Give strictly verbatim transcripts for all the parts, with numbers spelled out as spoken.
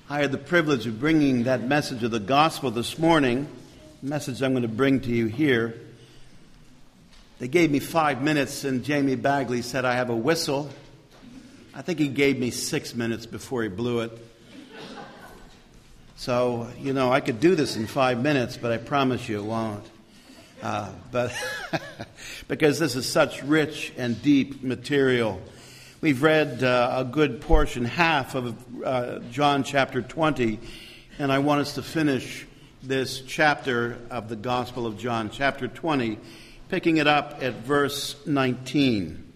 I had the privilege of bringing that message of the gospel this morning, the message I'm going to bring to you here. They gave me five minutes, and Jamie Bagley said I have a whistle. I think he gave me six minutes before he blew it. So, you know, I could do this in five minutes, but I promise you it won't. Uh, but because this is such rich and deep material. We've read uh, a good portion, half of uh, John chapter twenty, and I want us to finish this chapter of the Gospel of John, chapter twenty, picking it up at verse nineteen.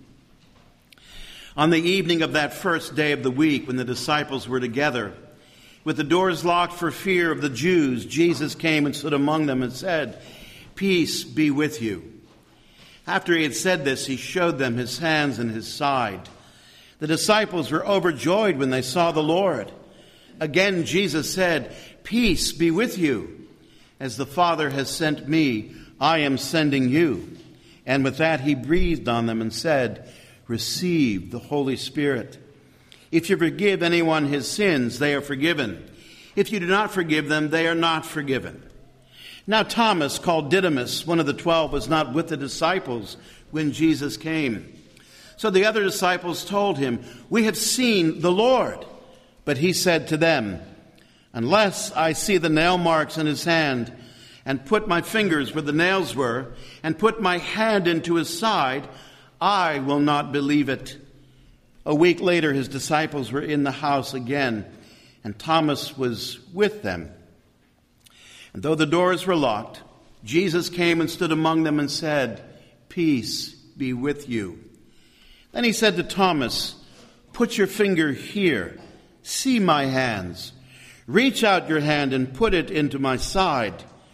On the evening of that first day of the week, when the disciples were together, with the doors locked for fear of the Jews, Jesus came and stood among them and said, "Peace be with you." After he had said this, he showed them his hands and his side. The disciples were overjoyed when they saw the Lord. Again, Jesus said, "Peace be with you. As the Father has sent me, I am sending you." And with that, he breathed on them and said, "Receive the Holy Spirit. If you forgive anyone his sins, they are forgiven. If you do not forgive them, they are not forgiven." Now Thomas, called Didymus, one of the twelve, was not with the disciples when Jesus came. So the other disciples told him, "We have seen the Lord." But he said to them, "Unless I see the nail marks in his hand, and put my fingers where the nails were, and put my hand into his side, I will not believe it." A week later, his disciples were in the house again, and Thomas was with them. And though the doors were locked, Jesus came and stood among them and said, "Peace be with you." Then he said to Thomas, "Put your finger here. See my hands. Reach out your hand and put it into my side.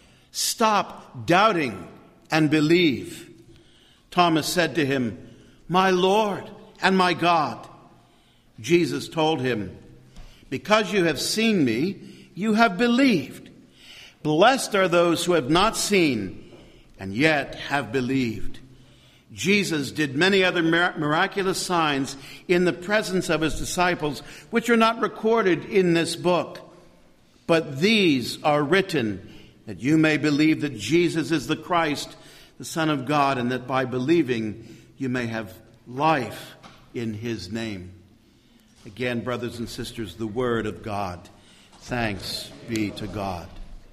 Stop doubting and believe." Thomas said to him, "My Lord and my God." Jesus told him, "Because you have seen me, you have believed. Blessed are those who have not seen and yet have believed." Jesus did many other miraculous signs in the presence of his disciples, which are not recorded in this book. But these are written that you may believe that Jesus is the Christ, the Son of God, and that by believing you may have life in his name. Again, brothers and sisters, the word of God. Thanks be to God.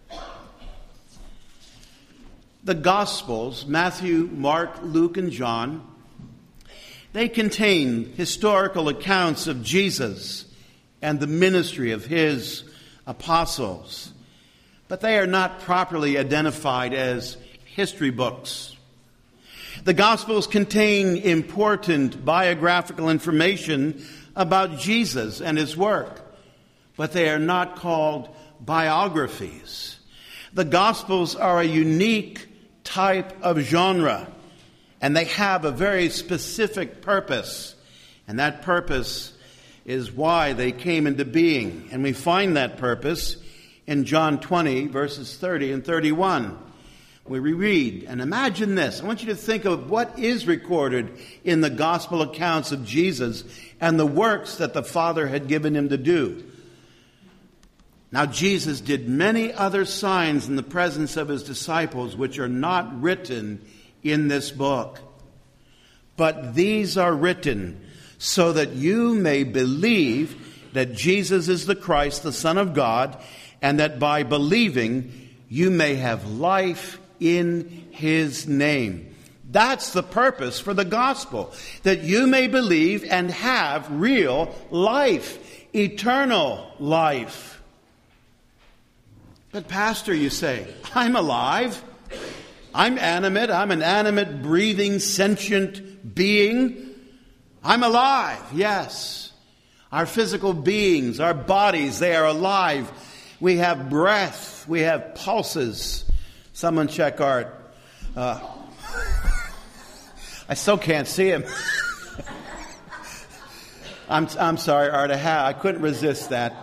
The Gospels, Matthew, Mark, Luke, and John, they contain historical accounts of Jesus and the ministry of his apostles. But they are not properly identified as history books. The Gospels contain important biographical information about Jesus and his work, but they are not called biographies. The Gospels are a unique type of genre, and they have a very specific purpose, and that purpose is why they came into being. And we find that purpose in John twenty, verses thirty and thirty-one. We reread, and imagine this. I want you to think of what is recorded in the gospel accounts of Jesus and the works that the Father had given him to do. Now, Jesus did many other signs in the presence of his disciples, which are not written in this book. But these are written so that you may believe that Jesus is the Christ, the Son of God, and that by believing you may have life in his name. That's the purpose for the gospel, that you may believe and have real life, eternal life. But Pastor, you say, I'm alive. I'm animate. I'm an animate, breathing, sentient being. I'm alive, yes. Our physical beings, our bodies, they are alive. We have breath. We have pulses. Someone check Art. Uh, I still can't see him. I'm I'm sorry, Art. I, ha- I couldn't resist that.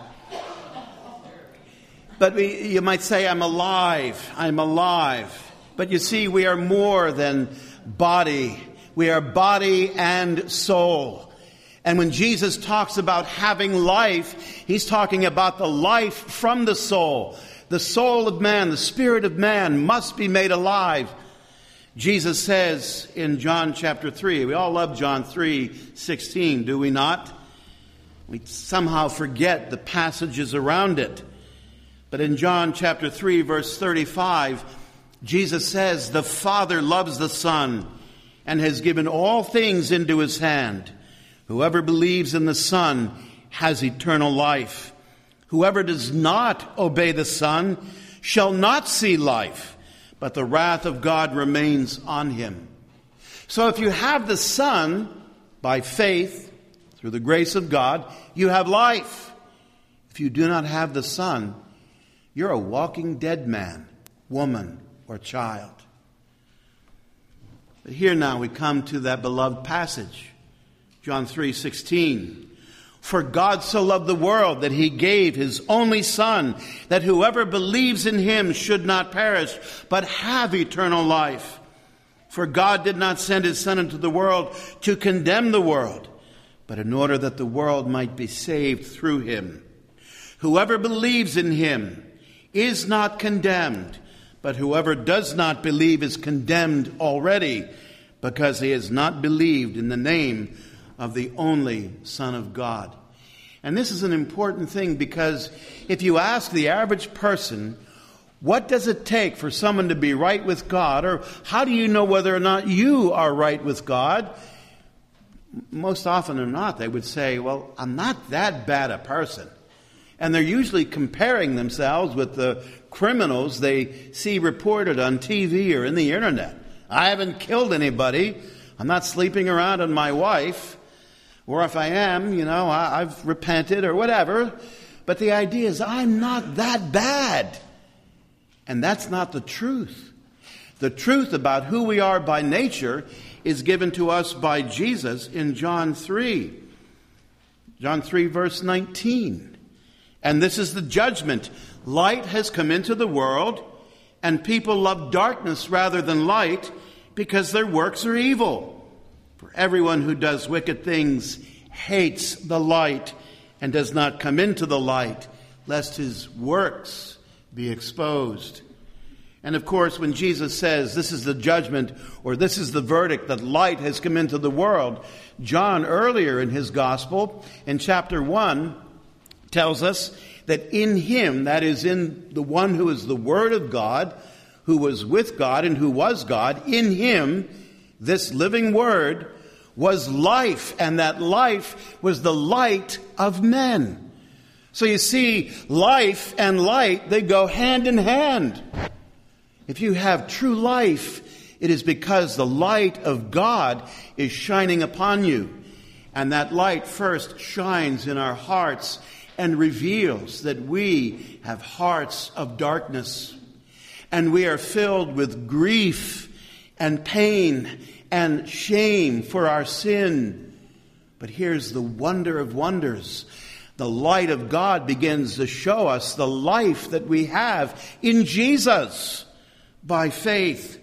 But we, you might say, I'm alive. I'm alive. But you see, we are more than body. We are body and soul. And when Jesus talks about having life, he's talking about the life from the soul. The soul of man, the spirit of man must be made alive. Jesus says in John chapter three, we all love John three sixteen, do we not? We somehow forget the passages around it. But in John chapter three, verse thirty-five, Jesus says, the Father loves the Son and has given all things into his hand. Whoever believes in the Son has eternal life. Whoever does not obey the Son shall not see life, but the wrath of God remains on him. So if you have the Son, by faith, through the grace of God, you have life. If you do not have the Son, you're a walking dead man, woman, or child. But here now we come to that beloved passage, John three sixteen. For God so loved the world that he gave his only Son, that whoever believes in him should not perish, but have eternal life. For God did not send his Son into the world to condemn the world, but in order that the world might be saved through him. Whoever believes in him is not condemned, but whoever does not believe is condemned already, because he has not believed in the name of the only Son of God. And this is an important thing, because if you ask the average person, what does it take for someone to be right with God, or how do you know whether or not you are right with God? Most often or not, they would say, well, I'm not that bad a person. And they're usually comparing themselves with the criminals they see reported on T V or in the internet. I haven't killed anybody. I'm not sleeping around on my wife. Or if I am, you know, I, I've repented or whatever. But the idea is I'm not that bad. And that's not the truth. The truth about who we are by nature is given to us by Jesus in John three. John three, verse nineteen. And this is the judgment. Light has come into the world, and people love darkness rather than light, because their works are evil. For everyone who does wicked things hates the light and does not come into the light, lest his works be exposed. And of course, when Jesus says this is the judgment, or this is the verdict, that light has come into the world, John earlier in his gospel, in chapter one, tells us that in him, that is in the one who is the Word of God, who was with God and who was God, in him, this living Word, was life, and that life was the light of men. So you see, life and light, they go hand in hand. If you have true life, it is because the light of God is shining upon you. And that light first shines in our hearts and reveals that we have hearts of darkness. And we are filled with grief and pain and shame for our sin. But here's the wonder of wonders. The light of God begins to show us the life that we have in Jesus by faith.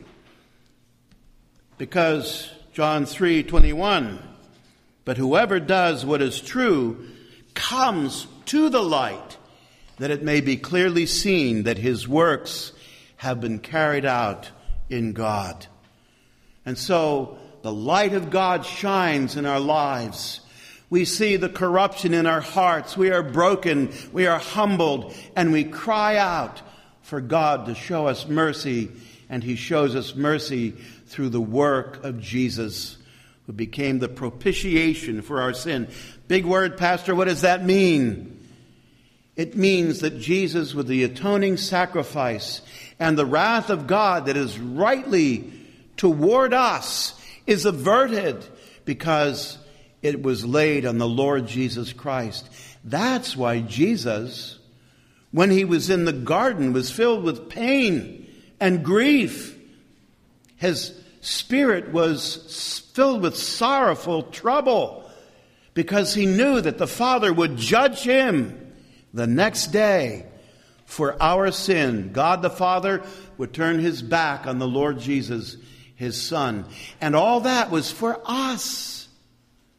Because John three twenty-one, but whoever does what is true comes to the light, that it may be clearly seen that his works have been carried out in God. And so the light of God shines in our lives. We see the corruption in our hearts. We are broken, we are humbled, and we cry out for God to show us mercy. And he shows us mercy through the work of Jesus, who became the propitiation for our sin. Big word, Pastor. What does that mean? It means that Jesus, with the atoning sacrifice and the wrath of God that is rightly toward us, is averted because it was laid on the Lord Jesus Christ. That's why Jesus, when he was in the garden, was filled with pain and grief. His spirit was filled with sorrowful trouble because he knew that the Father would judge him the next day for our sin. God the Father would turn his back on the Lord Jesus, his Son. And all that was for us.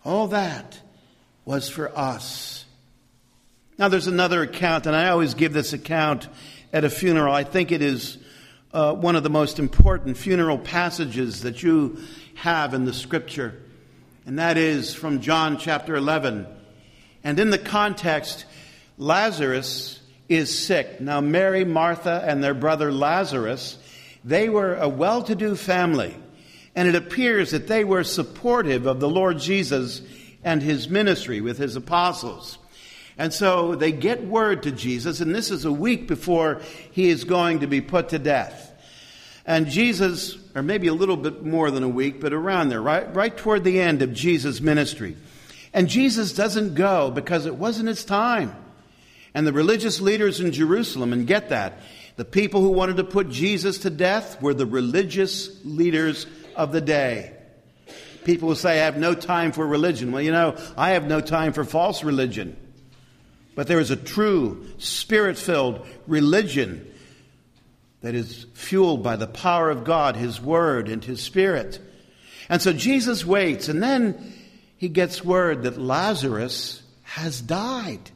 All that was for us. Now there's another account, and I always give this account at a funeral. I think it is uh, one of the most important funeral passages that you have in the Scripture. And that is from John chapter eleven. And in the context, Lazarus is sick. Now Mary, Martha, and their brother Lazarus, they were a well-to-do family. And it appears that they were supportive of the Lord Jesus and his ministry with his apostles. And so they get word to Jesus, and this is a week before he is going to be put to death. And Jesus, or maybe a little bit more than a week, but around there, right, right toward the end of Jesus' ministry. And Jesus doesn't go because it wasn't his time. And the religious leaders in Jerusalem, and get that, the people who wanted to put Jesus to death were the religious leaders of the day. People will say, I have no time for religion. Well, you know, I have no time for false religion. But there is a true, spirit-filled religion that is fueled by the power of God, his word, and his spirit. And so Jesus waits, and then he gets word that Lazarus has died.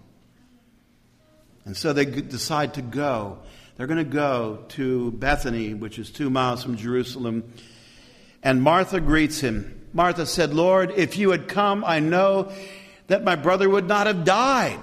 And so they decide to go. They're going to go to Bethany, which is two miles from Jerusalem. And Martha greets him. Martha said, Lord, if you had come, I know that my brother would not have died.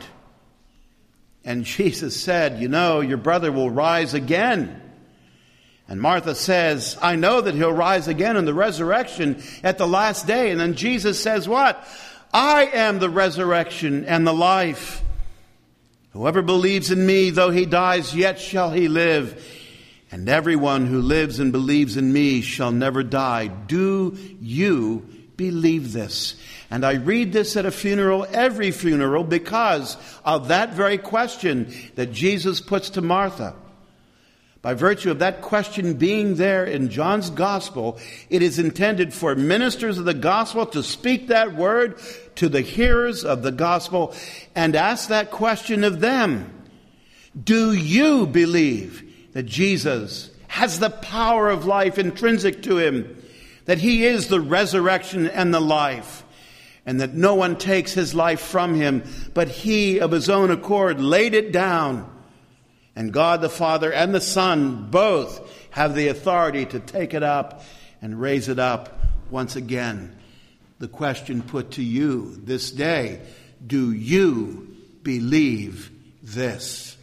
And Jesus said, you know, your brother will rise again. And Martha says, I know that he'll rise again in the resurrection at the last day. And then Jesus says what? I am the resurrection and the life. Whoever believes in me, though he dies, yet shall he live. And everyone who lives and believes in me shall never die. Do you believe this? And I read this at a funeral, every funeral, because of that very question that Jesus puts to Martha. By virtue of that question being there in John's gospel, it is intended for ministers of the gospel to speak that word to the hearers of the gospel and ask that question of them. Do you believe that Jesus has the power of life intrinsic to him, that he is the resurrection and the life, and that no one takes his life from him, but he of his own accord laid it down? And God the Father and the Son both have the authority to take it up and raise it up once again. The question put to you this day, do you believe this?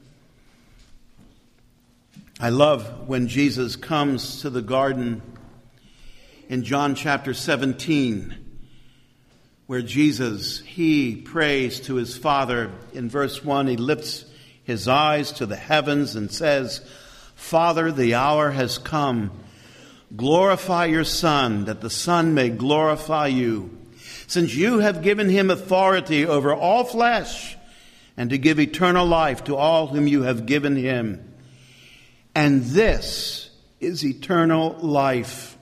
I love when Jesus comes to the garden in John chapter seventeen, where Jesus, he prays to his Father. In verse one, he lifts his eyes to the heavens and says, Father, the hour has come. Glorify your Son, that the Son may glorify you, since you have given him authority over all flesh, and to give eternal life to all whom you have given him. And this is eternal life,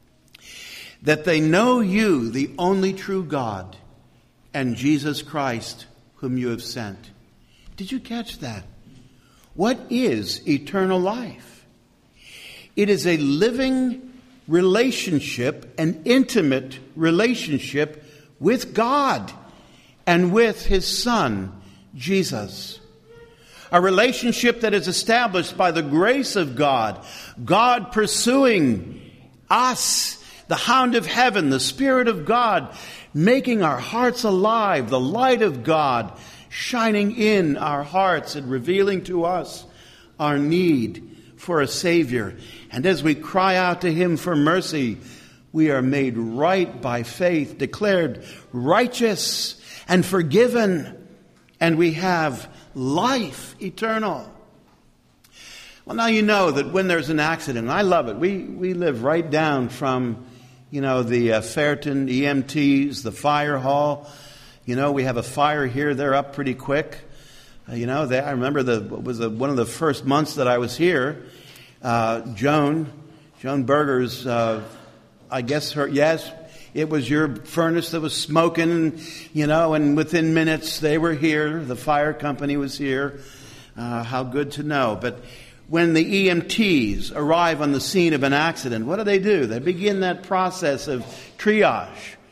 that they know you, the only true God, and Jesus Christ, whom you have sent. Did you catch that? What is eternal life? It is a living relationship, an intimate relationship with God and with his Son, Jesus. A relationship that is established by the grace of God, God pursuing us, the hound of heaven, the Spirit of God, making our hearts alive, the light of God shining in our hearts and revealing to us our need for a Savior. And as we cry out to him for mercy, we are made right by faith, declared righteous and forgiven, and we have life eternal. Well, now you know that when there's an accident, and I love it. We we live right down from, you know, the uh, Fairton E M Ts, the fire hall. You know, we have a fire here. They're up pretty quick. Uh, you know, they, I remember the it was a, one of the first months that I was here. Uh, Joan, Joan Berger's, uh, I guess her, yes, it was your furnace that was smoking, you know, and within minutes they were here. The fire company was here. Uh, how good to know. But when the E M Ts arrive on the scene of an accident, what do they do? They begin that process of triage.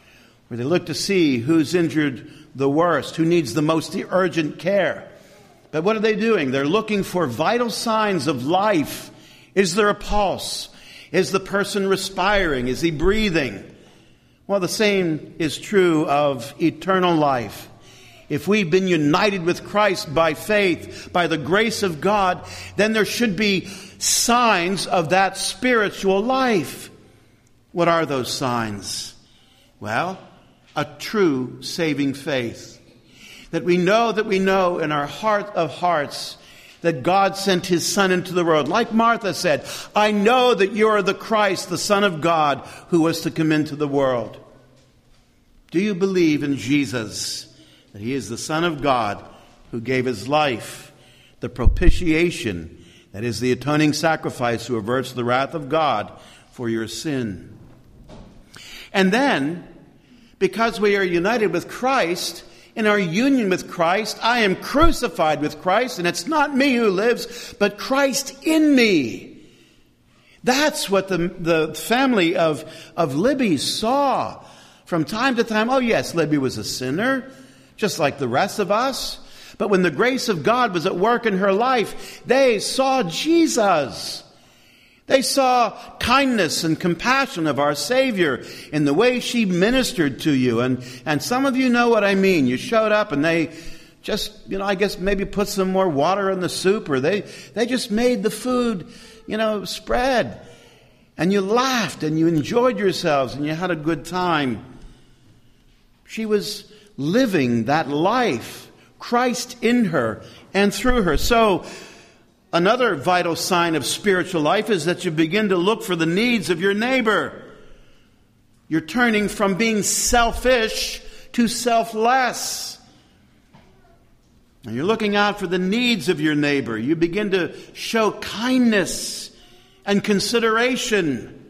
where they look to see who's injured the worst, who needs the most urgent care. But what are they doing? They're looking for vital signs of life. Is there a pulse? Is the person respiring? Is he breathing? Well, the same is true of eternal life. If we've been united with Christ by faith, by the grace of God, then there should be signs of that spiritual life. What are those signs? Well, a true saving faith. That we know that we know in our heart of hearts that God sent his Son into the world. Like Martha said, I know that you are the Christ, the Son of God, who was to come into the world. Do you believe in Jesus, that he is the Son of God who gave his life, the propitiation, that is the atoning sacrifice who averts the wrath of God for your sin? And then, because we are united with Christ, in our union with Christ, I am crucified with Christ, and it's not me who lives, but Christ in me. That's what the, the family of, of Libby saw from time to time. Oh yes, Libby was a sinner, just like the rest of us. But when the grace of God was at work in her life, they saw Jesus. They saw kindness and compassion of our Savior in the way she ministered to you. And, and some of you know what I mean. You showed up and they just, you know, I guess maybe put some more water in the soup, or they, they just made the food, you know, spread. And you laughed and you enjoyed yourselves and you had a good time. She was living that life, Christ in her and through her. So, another vital sign of spiritual life is that you begin to look for the needs of your neighbor. You're turning from being selfish to selfless. And you're looking out for the needs of your neighbor. You begin to show kindness and consideration.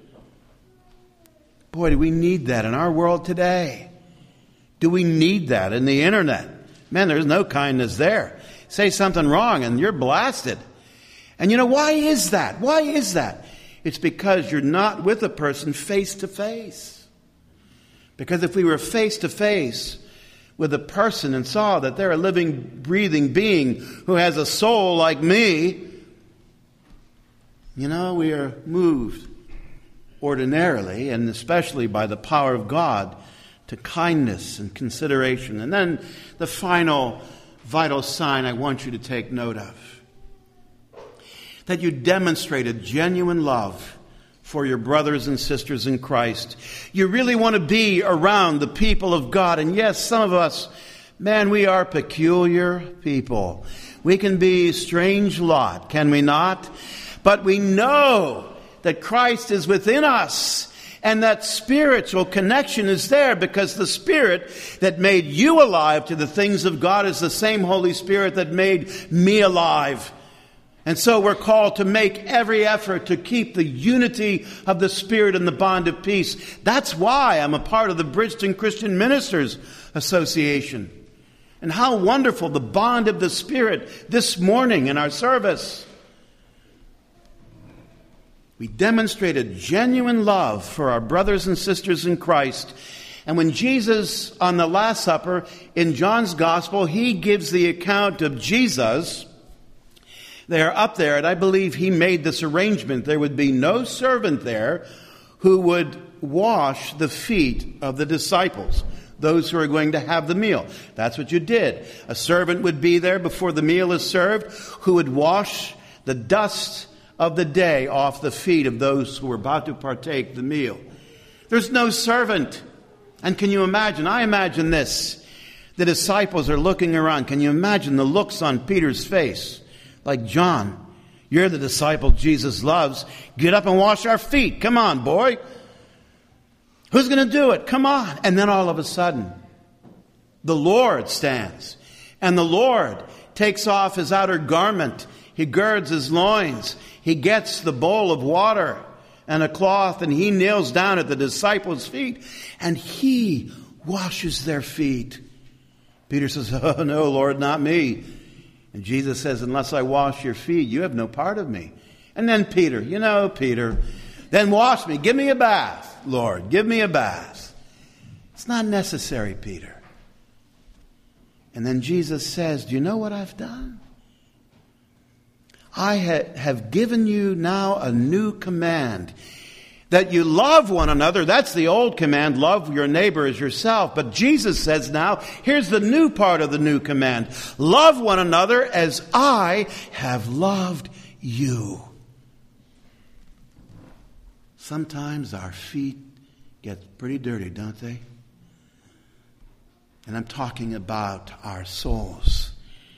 Boy, do we need that in our world today. Do we need that in the internet? Man, there's no kindness there. Say something wrong and you're blasted. And you know, why is that? Why is that? It's because you're not with a person face to face. Because if we were face to face with a person and saw that they're a living, breathing being who has a soul like me, you know, we are moved ordinarily, and especially by the power of God, to kindness and consideration. And then the final vital sign I want you to take note of: that you demonstrated genuine love for your brothers and sisters in Christ. You really want to be around the people of God. And yes, some of us, man, we are peculiar people. We can be a strange lot, can we not? But we know that Christ is within us, and that spiritual connection is there because the Spirit that made you alive to the things of God is the same Holy Spirit that made me alive. And so we're called to make every effort to keep the unity of the Spirit and the bond of peace. That's why I'm a part of the Bridgeton Christian Ministers Association. And how wonderful the bond of the Spirit this morning in our service. We demonstrated genuine love for our brothers and sisters in Christ. And when Jesus, on the Last Supper, in John's Gospel, he gives the account of Jesus. They are up there, and I believe he made this arrangement. There would be no servant there who would wash the feet of the disciples, those who are going to have the meal. That's what you did. A servant would be there before the meal is served who would wash the dust of the day off the feet of those who were about to partake the meal. There's no servant. And can you imagine? I imagine this. The disciples are looking around. Can you imagine the looks on Peter's face? Like, John, you're the disciple Jesus loves. Get up and wash our feet. Come on, boy. Who's going to do it? Come on. And then all of a sudden, the Lord stands. And the Lord takes off his outer garment. He girds his loins. He gets the bowl of water and a cloth, and he kneels down at the disciples' feet, and he washes their feet. Peter says, "Oh, no, Lord, not me." And Jesus says, "Unless I wash your feet, you have no part of me." And then Peter, you know, Peter, "Then wash me. Give me a bath, Lord. Give me a bath." It's not necessary, Peter. And then Jesus says, do you know what I've done? I ha- have given you now a new command, that you love one another. That's the old command, love your neighbor as yourself. But Jesus says now, here's the new part of the new command. Love one another as I have loved you. Sometimes our feet get pretty dirty, don't they? And I'm talking about our souls.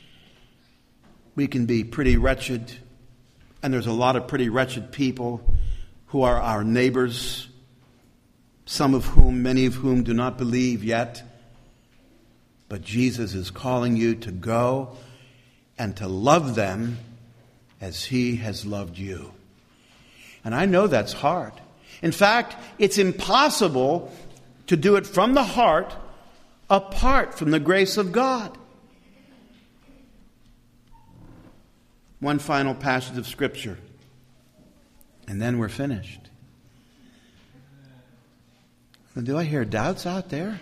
We can be pretty wretched, and there's a lot of pretty wretched people who are our neighbors, some of whom, many of whom do not believe yet. But Jesus is calling you to go and to love them as he has loved you. And I know that's hard. In fact, it's impossible to do it from the heart apart from the grace of God. One final passage of Scripture, and then we're finished. Do I hear doubts out there?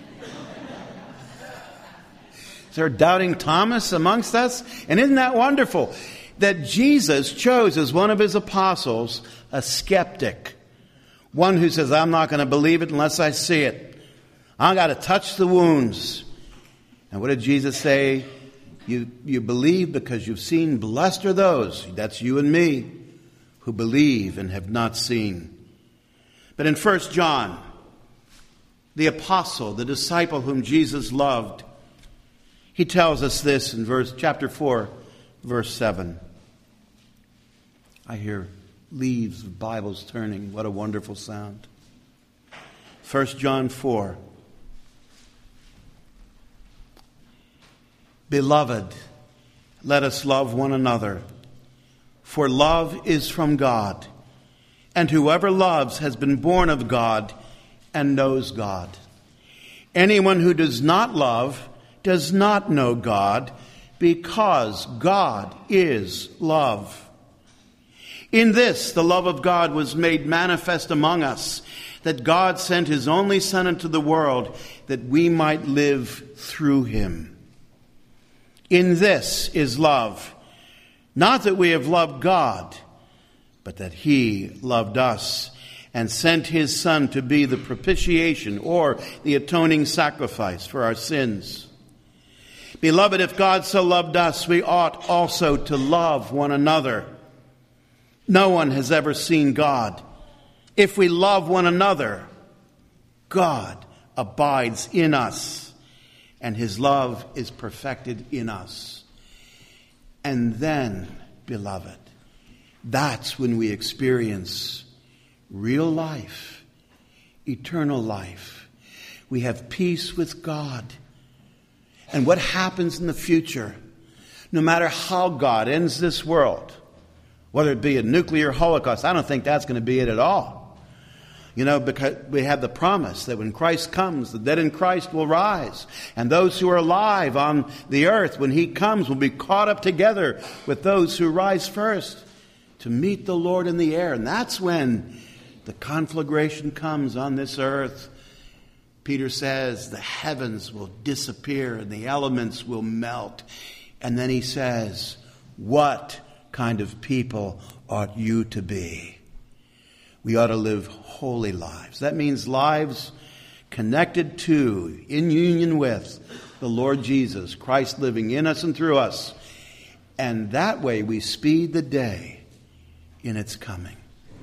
Is there a doubting Thomas amongst us? And isn't that wonderful that Jesus chose as one of his apostles a skeptic, one who says, I'm not going to believe it unless I see it. I've got to touch the wounds. And what did Jesus say? You, you believe because you've seen. Blessed are those, that's you and me, who believe and have not seen. But in First John, the apostle, the disciple whom Jesus loved, he tells us this in verse chapter four, verse seven. I hear leaves of Bibles turning. What a wonderful sound. First John four. Beloved, let us love one another, for love is from God, and whoever loves has been born of God and knows God. Anyone who does not love does not know God, because God is love. In this, the love of God was made manifest among us, that God sent his only Son into the world that we might live through him. In this is love, not that we have loved God, but that he loved us and sent his Son to be the propitiation or the atoning sacrifice for our sins. Beloved, if God so loved us, we ought also to love one another. No one has ever seen God. If we love one another, God abides in us, and his love is perfected in us. And then, beloved, that's when we experience real life, eternal life. We have peace with God. And what happens in the future, no matter how God ends this world, whether it be a nuclear holocaust, I don't think that's going to be it at all. You know, because we have the promise that when Christ comes, the dead in Christ will rise. And those who are alive on the earth, when he comes, will be caught up together with those who rise first to meet the Lord in the air. And that's when the conflagration comes on this earth. Peter says the heavens will disappear and the elements will melt. And then he says, what kind of people ought you to be? We ought to live holy lives. That means lives connected to, in union with, the Lord Jesus, Christ living in us and through us. And that way we speed the day in its coming.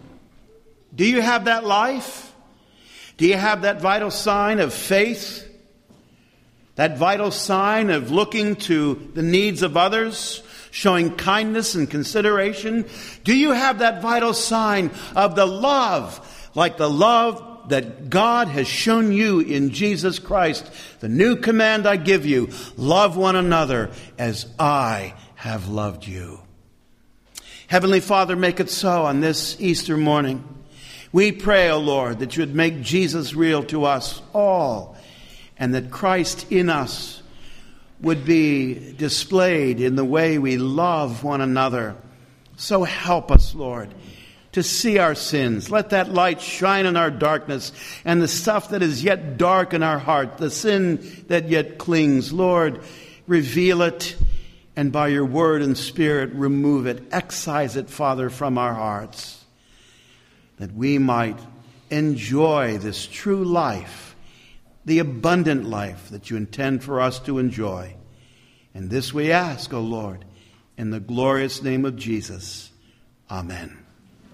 Do you have that life? Do you have that vital sign of faith? That vital sign of looking to the needs of others? Showing kindness and consideration? Do you have that vital sign of the love, like the love that God has shown you in Jesus Christ? The new command I give you, love one another as I have loved you. Heavenly Father, make it so on this Easter morning. We pray, O Lord, that you would make Jesus real to us all, and that Christ in us would be displayed in the way we love one another. So help us, Lord, to see our sins. Let that light shine in our darkness, and the stuff that is yet dark in our heart, the sin that yet clings. Lord, reveal it, and by your word and spirit, remove it. Excise it, Father, from our hearts, that we might enjoy this true life, the abundant life that you intend for us to enjoy. And this we ask, O Lord, in the glorious name of Jesus. Amen.